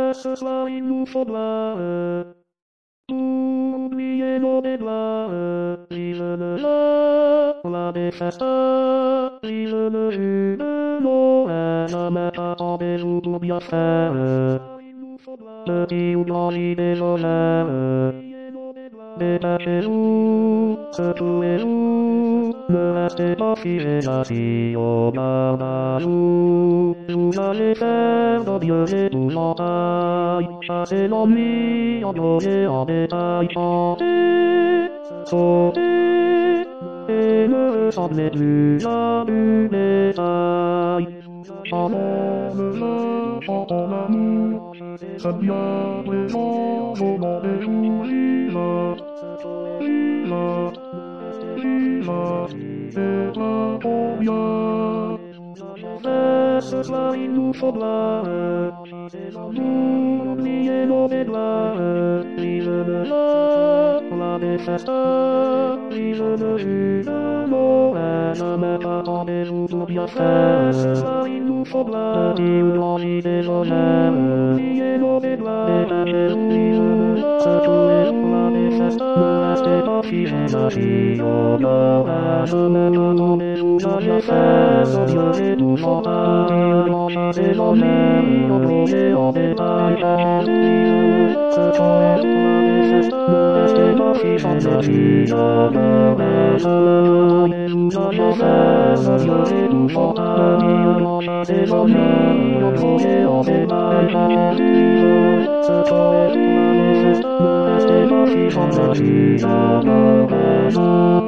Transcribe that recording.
Versesla in Fodla. Oubliez-nous des doigts, vive le jeu, la défesta, vive le jus de l'eau, jamais attendez-vous pour bien faire. Petit ou grand idée logère, détachez-vous, secouez-vous, ne restez pas figé assis au barbajou. Vous allez faire d'odieux épouvantail, chasser l'ennui en gros et en détail, chantez, sautez, et ne ressemblez plus à du détail. Chantons le jeu, chantons l'amour, c'est bien présent au nom des jours, vive, c'est un bon bien. Ce soir il nous faudra oublier nos déboires, vive le jeu, la défaite, vive le jus de l'eau, jamais attendez-vous pour bien faire. Ce soir il nous faudra petit ou grand idée logère, oublier nos déboires, détachez-vous, vive le jeu, secouez-vous, la défaite, ne restez pas figé assis au bord, jamais attendez-vous pour bien faire. Dieu et tout chantage, et l'ennui, en gros et en détail, ce qu'on est pour la défaite, ne restez pas figé assis au bord, jamais vous allez faire. Dieu et tout chantage, et l'ennui, en gros et en détail, ce qu'on est pour la défaite, ne restez pas figé assis au bord,